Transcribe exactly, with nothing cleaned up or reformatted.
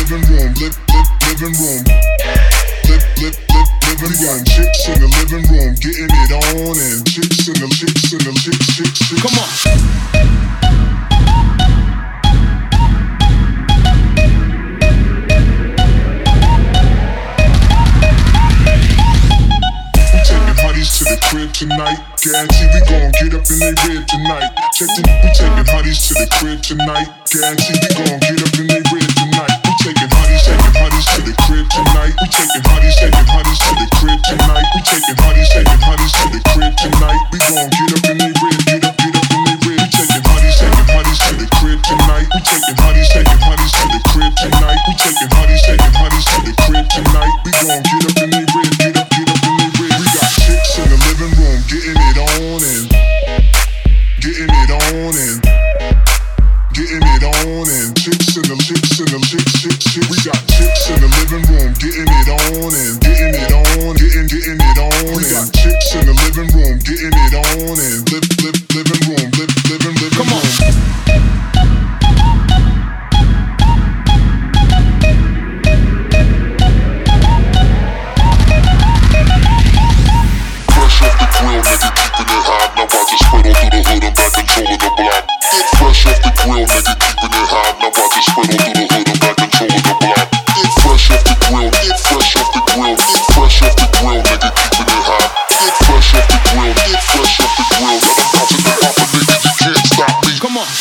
living room, live, live, living room. Live, live, live, living room. Chicks in the living room, getting it on, and chicks in the chicks in the chicks, chicks, chicks. Come on. To the crib tonight, guarantee we gon' get up in they rib tonight. Check the, we taking hotties to the crib tonight, guarantee we gon' get up in they rib tonight. We taking hotties, taking hotties to the crib tonight. We taking hotties, taking hotties to the crib tonight. We taking hotties, taking hotties to the crib tonight. We gon' get up in they rib, get up, get up in they rib. We taking hotties, taking hotties to the crib tonight. We taking hotties, taking hotties to the crib tonight. We taking hotties, taking hotties to the crib tonight. We gon' get up in they rib, get up, get up in they rib. We got chicks in the living room, getting it on and getting it on and getting it on and chicks in the chicks in the chicks chicks chicks. We got chicks in the living room, getting it on and getting it on, getting getting it on. We got chicks in the living room, getting it on and live live living room, live living living room. Come on. Real nigga keeping it hot, now watch it spread on through the hood, I'm back controlling the block. Get fresh off the grill, nigga keeping it hot, now watch it spread on through the